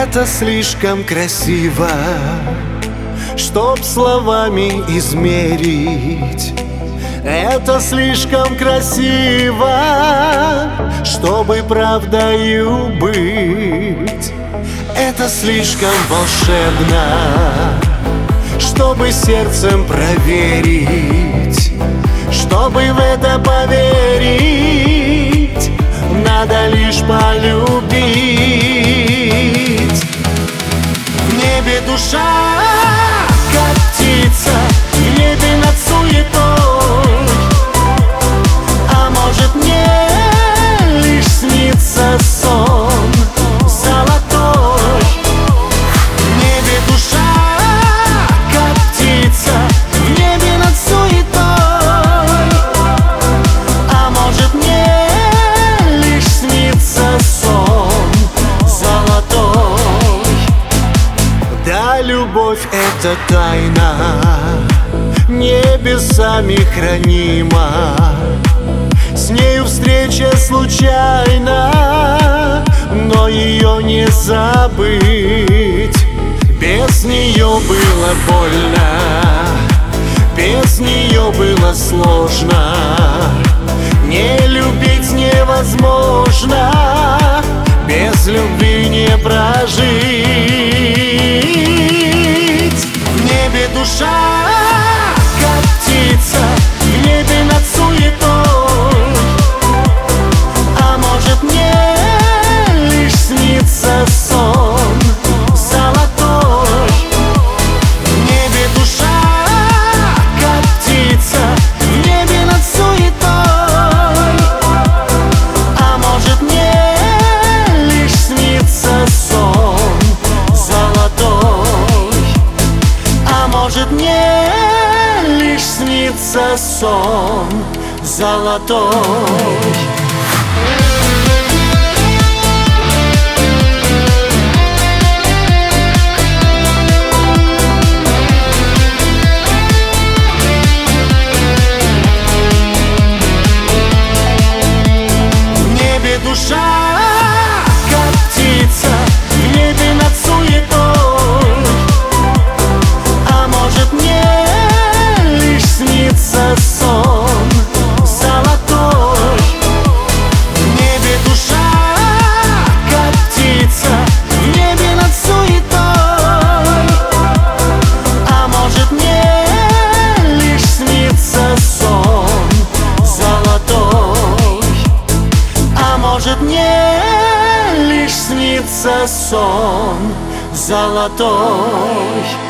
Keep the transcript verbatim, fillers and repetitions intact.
Это слишком красиво, чтоб словами измерить. Это слишком красиво, чтобы правдою быть. Это слишком волшебно, чтобы сердцем проверить. Чтобы в это поверить, надо лишь полюбить. В небе душа, как птица, в небе над суетой. А может, мне лишь снится сон золотой. В небе душа, как птица, в небе над суетой. А может, мне лишь снится сон золотой. Да, любовь — это тайна, небесами хранима. С нею встреча случайна, но ее не забыть. Без нее было больно, без нее было сложно. Не любить невозможно, без любви не прожить. В небе душа, как птица, в небе над суетой. А может, мне лишь снится сон золотой. В небе душа, как птица, в небе над суетой. А может, мне лишь снится сон золотой. А может, мне лишь снится сон золотой. Душа, как птица, в небе над суетой. А может, мне лишь снится сон золотой. В небе душа, как птица, в небе над суетой. А может, мне лишь снится сон золотой. А может, мне лишь снится сон золотой.